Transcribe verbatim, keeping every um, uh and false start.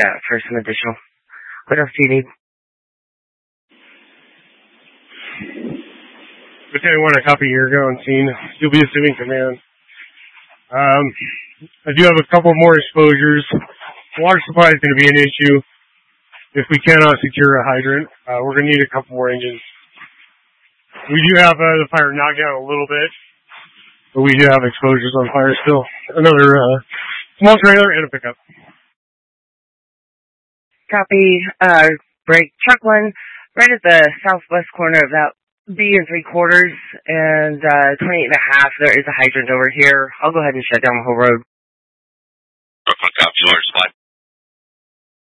that for some additional. What else do you need? Lieutenant one, a copy here. Go on scene. You'll be assuming command. Um, I do have a couple more exposures. Water supply is going to be an issue. If we cannot secure a hydrant, uh, we're going to need a couple more engines. We do have uh, the fire knocked down a little bit, but we do have exposures on fire still. Another uh, small trailer and a pickup. Copy. Uh, break truck one right at the southwest corner of that B and three quarters and uh, twenty-eight and a half. There is a hydrant over here. I'll go ahead and shut down the whole road.